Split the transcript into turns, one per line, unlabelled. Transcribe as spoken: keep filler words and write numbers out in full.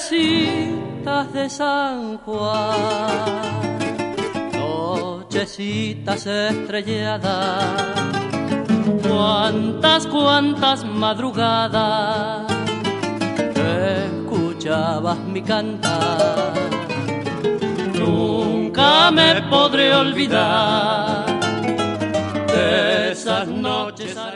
Nochecitas de San Juan, nochecitas estrelladas, cuántas, cuántas madrugadas escuchabas mi cantar. Nunca me podré olvidar de esas noches.